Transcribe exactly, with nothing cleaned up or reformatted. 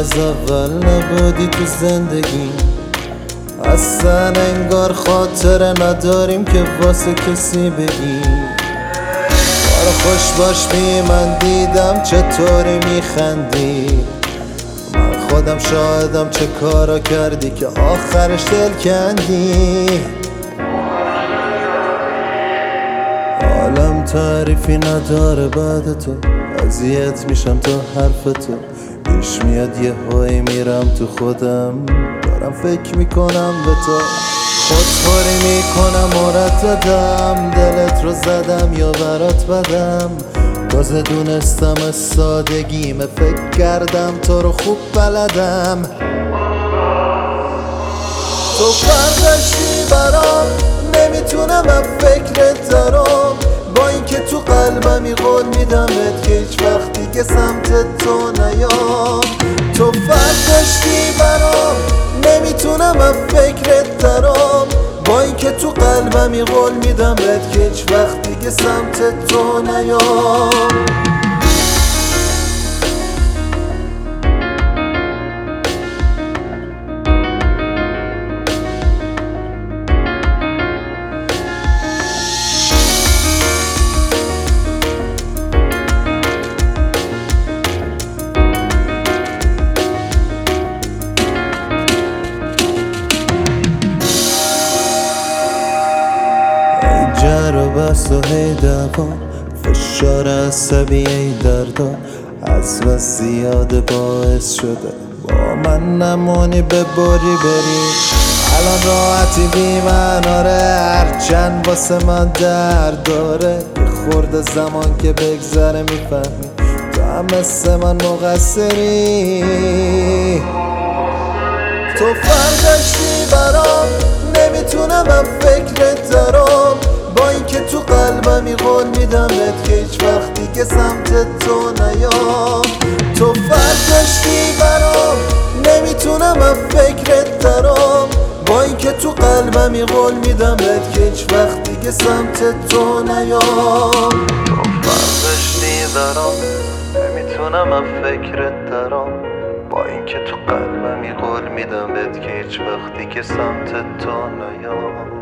از اول نبودی تو زندگی، اصلا انگار خاطره نداریم که واسه کسی بگی. بارا خوش باش بی من دیدم چطوری میخندی، من خودم شاهدم چه کارا کردی که آخرش دل کندی. عالم تعریفی نداره بعد تو، اذیت میشم تا حرف تو پیش میاد، یه هایی میرم تو خودم دارم فکر میکنم به تو. خودخوری میکنم مرددم، دلت رو زدم یا برات بدم، تازه دونستم از سادگیمه، فکر کردم تو رو خوب بلدم. تو فرقشی برام، نمیتونم از فکرت درام، با اینکه تو قلبمی قول میدمت که هیچ وقت دیگه سمت تو نیام. تو فرقشی برام، نمیتونم از فکرت درام، با اینکه تو قلبمی قول میدمت که هیچ وقت دیگه سمت تو نیام. جر و بس و هی دوام، فشار عصبی ای دردا، از بس زیاده باعث شده با من نمونی به بری بری. الان راحتی بی من آره، هرچند واسه من درد داره، یه خورده زمان که بگذره میفهمی تو هم مثل من مقصری. تو فرقشی برام، نمیتونم از فکرت درام، با اینکه تو قلبمی قول میدمت که هیچ وقت دیگه سمت تو نیام. تو فرقشی برام، نمیتونم از فکرت درام، با اینکه تو قلبمی قول میدمت که هیچ وقت دیگه سمت تو نیام. تو فرقشی برام، نمیتونم از فکرت درام، با اینکه تو قلبمی قول میدمت که هیچ وقت دیگه سمت تو نیام.